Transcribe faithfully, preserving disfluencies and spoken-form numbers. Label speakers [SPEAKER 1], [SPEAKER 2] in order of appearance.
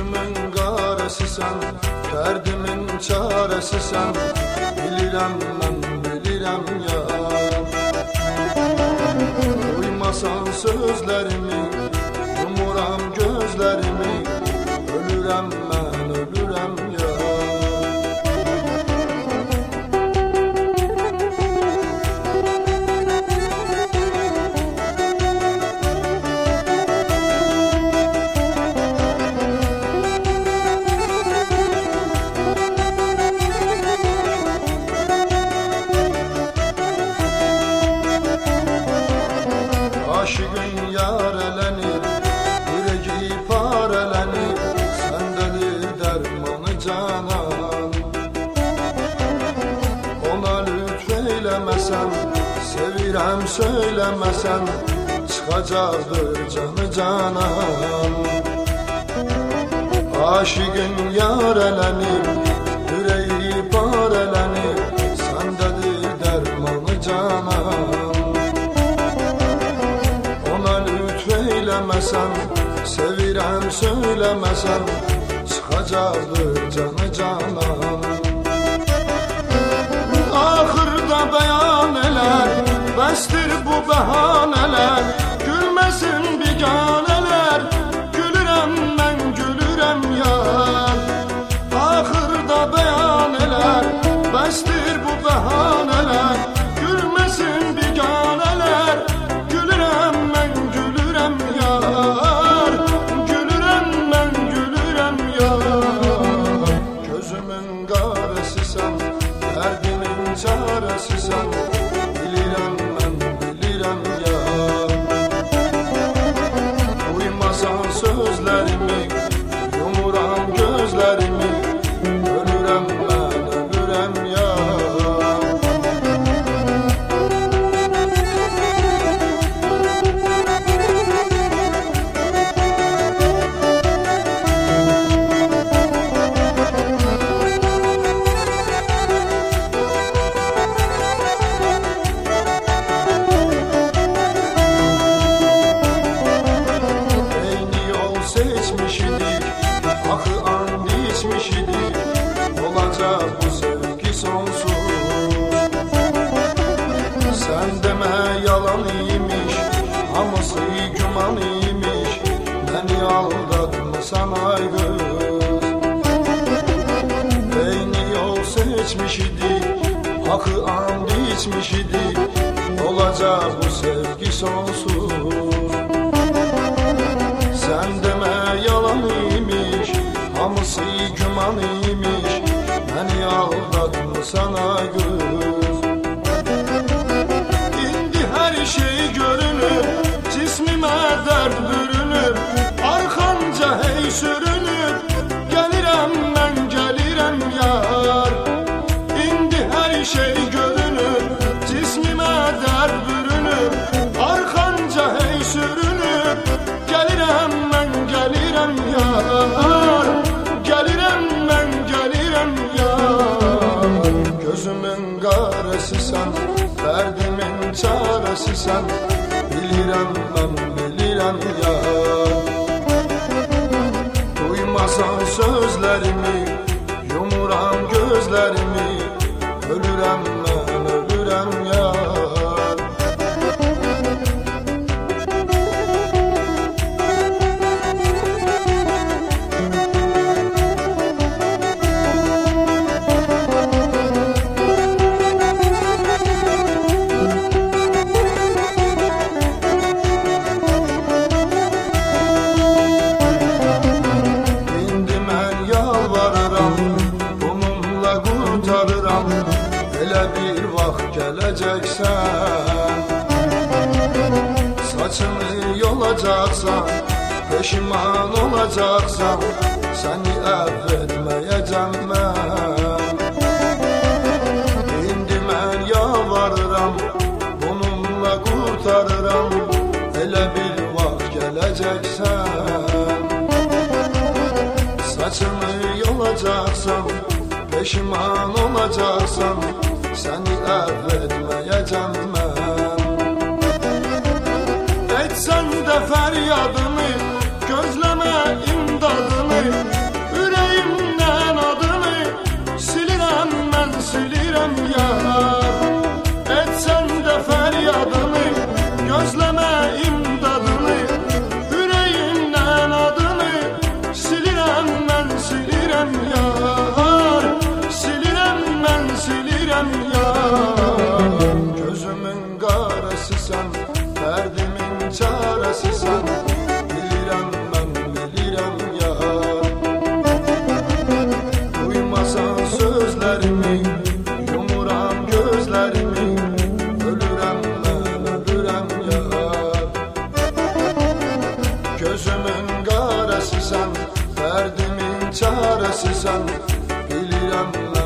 [SPEAKER 1] Gözümün qarası sən, dərdimin çarəsi sən. Bilirəm mən, bilirəm ya. Uymasan sözlərimi, yumuram gözlərimi. Ölürəm mən, ölürəm ya. Aşığın yarələnir, ürəyi parələnir. Səndədir dərmanı canan. Ona lütf eyləməsən, sevirəm söyləməsən, çıxacaqdır canı canan. Aşığın yarələnir, ürəyi parələnir. Səndədir dərmanı canan. Eyləməsən, sevirəm söyləməsən, çıxacaqdır canı canan. Axırda bəyan elər, bəsdir bu bəhanələr. Gülməsin biganələr, gülürəm mən, gülürəm yar. Axırda bəyan elər, bəsdir bu bəhanələr. Gülməsin biganələr, gülürəm mən, gülürəm yar. Gülürəm mən, gülürəm yar. Gözümün qarası sən, dərdimin çarəsi sən. Bilirəm mən, bilirəm yar. Uymasan sözlərimi, yumuram gözlərimi. Ölürəm mən, ölürəm yar. Seçmiş idik, axı and içmiş idik. Olacaq bu sevgi sonsuz. Sən demə yalan imiş, hamısı güman imiş. Məni aldatmısan ay qız. Eyni yol seçmiş idik, axı and içmiş idik. Olacaq bu sevgi sonsuz. Sən demə yalan imiş, hamısı güman imiş. Məni aldatmısan ay qız. İndi hər şey görünür, cismimə dərd bürünür. Arxanca hey sürünür, gəlirəm mən, gəlirəm yar. İndi hər şey görünür, cismimə dərd bürünür. Arxanca hey sürünür, gəlirəm mən, gəlirəm yar. Gəlirəm mən, gəlirəm yar. Gözümün qarası sən, dərdimin çarəsi sən. Bilirəm mən, bilirəm yar. Duymasan sözlərimi, yumuram gözlərimi. Ölürəm mən, ölürəm yar. Elə bir vaxt gələcəksən, saçını yolacaqsan, peşiman olacaqsan. Səni əvv etməyəcəm mən. İndi mən yalvarıram, bununla qurtarıram. Elə bir vaxt gələcəksən, saçını yolacaqsan, peşiman olacaqsan. Səni əvv etməyəcəm mən. Etsən də fəryadını, gözləmə imdadını. Gözümün qarəsisən, dərdimin çarəsisən. Bilirəm